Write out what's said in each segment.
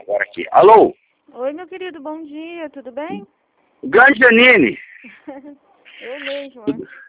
Agora aqui. Alô? Oi, meu querido, bom dia, tudo bem? Grande Janine. Eu mesma.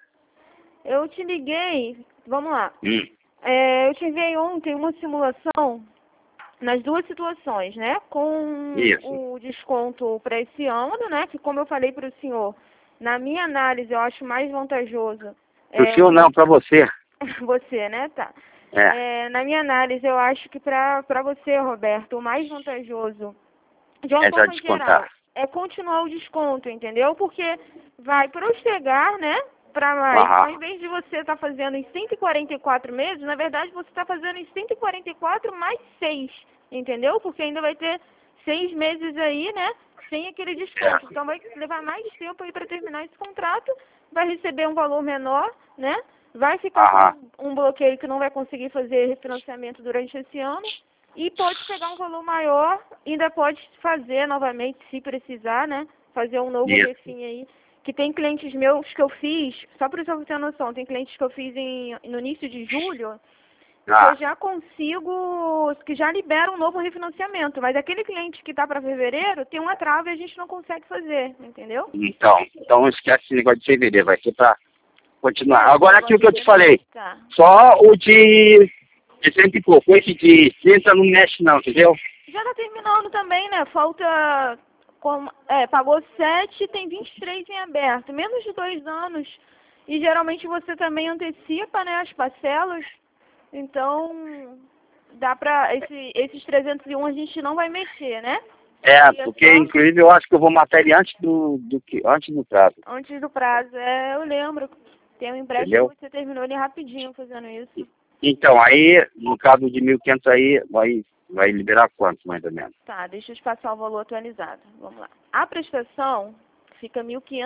Eu te liguei, vamos lá. Eu te enviei ontem uma simulação nas duas situações, né? Com Isso. o desconto para esse ano, né? Que como eu falei para o senhor, na minha análise eu acho mais vantajoso. Pro senhor não, pra você. Você, né? Tá. Na minha análise eu acho que para você, Roberto, o mais vantajoso, de uma forma geral, é continuar o desconto, entendeu? Porque vai postergar, né? Para mais. Ao invés de você estar fazendo em 144 meses, na verdade você está fazendo em 144 mais 6, entendeu? Porque ainda vai ter 6 meses aí, né? Sem aquele desconto. Então vai levar mais tempo aí para terminar esse contrato, vai receber um valor menor, né? Vai ficar com um bloqueio que não vai conseguir fazer refinanciamento durante esse ano. E pode pegar um valor maior, ainda pode fazer novamente, se precisar, né? Fazer um novo refim aí. Que tem clientes meus que eu fiz, só para você ter noção, tem clientes que eu fiz no início de julho, que eu já consigo, que já liberam um novo refinanciamento. Mas aquele cliente que está para fevereiro, tem uma trava e a gente não consegue fazer, entendeu? Então esquece esse negócio de fevereiro, vai ser para continuar. Agora aquilo que eu te falei, só o de 100 e pouco, esse de 30 não mexe não, entendeu? Já tá terminando também, né? Falta, pagou 7, tem 23 em aberto, menos de 2 anos. E geralmente você também antecipa, né, as parcelas. Então, dá pra, esses 301 a gente não vai mexer, né? Porque inclusive eu acho que eu vou matar ele antes antes do prazo. Antes do prazo, eu lembro. Tem um empréstimo que você terminou ele rapidinho fazendo isso. Então, aí, no caso de 1.500 aí, vai liberar quanto, mais ou menos? Tá, deixa eu te passar o valor atualizado. Vamos lá. A prestação fica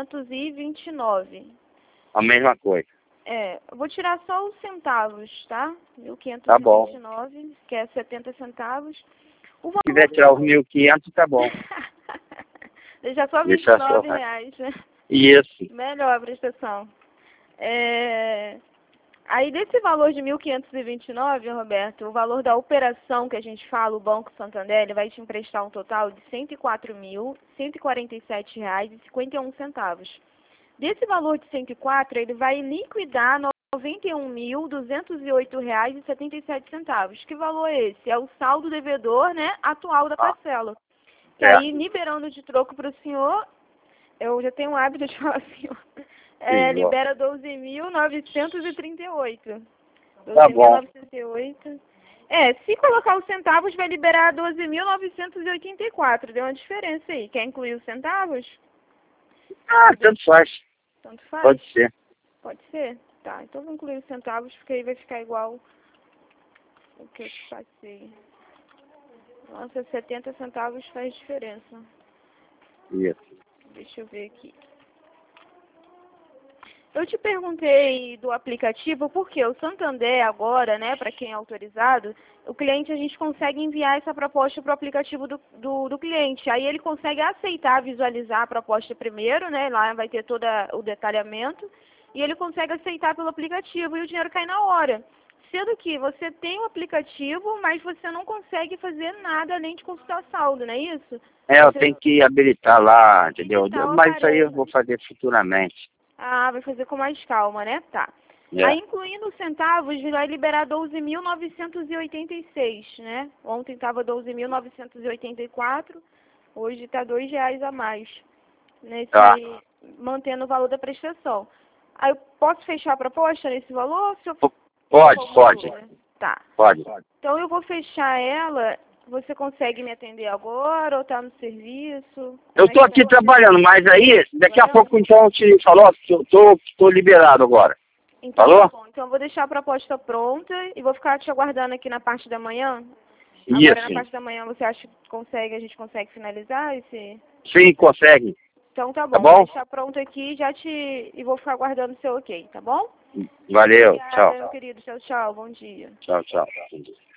1.529. A mesma coisa. Eu vou tirar só os centavos, tá? 1.529, tá bom. Que é 70 centavos. Se quiser tirar os 1.500, tá bom. Deixa só R$29, né? Isso. Melhor a prestação. Aí, desse valor de 1.529, Roberto, o valor da operação que a gente fala, o Banco Santander, ele vai te emprestar um total de R$ 104.147,51. Desse valor de 104, ele vai liquidar R$ 91.208,77. Que valor é esse? É o saldo devedor, né, atual da parcela. Que aí, liberando de troco para o senhor, eu já tenho o hábito de falar assim, libera 12.938. Tá bom. 12.908. Se colocar os centavos, vai liberar 12.984. Deu uma diferença aí. Quer incluir os centavos? Tanto faz. Tanto faz? Pode ser. Pode ser? Tá, então vou incluir os centavos, porque aí vai ficar igual o que eu te passei. Nossa, 70 centavos faz diferença. Isso. Deixa eu ver aqui. Eu te perguntei do aplicativo porque o Santander agora, né, para quem é autorizado, o cliente, a gente consegue enviar essa proposta para o aplicativo do cliente. Aí ele consegue aceitar, visualizar a proposta primeiro, né, lá vai ter todo o detalhamento, e ele consegue aceitar pelo aplicativo e o dinheiro cai na hora. Sendo que você tem o aplicativo, mas você não consegue fazer nada além de consultar saldo, não é isso? Eu tenho que habilitar lá, entendeu? Mas isso aí eu vou fazer futuramente. Vai fazer com mais calma, né? Tá. Aí, incluindo os centavos, vai liberar 12.986, né? Ontem estava 12.984, hoje está R$2 a mais, mantendo o valor da prestação. Aí, eu posso fechar a proposta nesse valor? Pode. Tá. Pode. Então, eu vou fechar ela. Você consegue me atender agora ou está no serviço? Eu estou aqui trabalhando, mas aí, daqui a pouco, então, eu te falo, que eu tô liberado agora. Então, falou? Tá bom. Então, eu vou deixar a proposta pronta e vou ficar te aguardando aqui na parte da manhã. Isso. Agora, na parte da manhã, você acha que a gente consegue finalizar esse... Sim, consegue. Então, tá bom. Tá bom? Vou deixar pronto aqui e vou ficar aguardando o seu ok, tá bom? Valeu. Obrigada, Tchau. meu querido. Tchau, tchau. Bom dia. Tchau.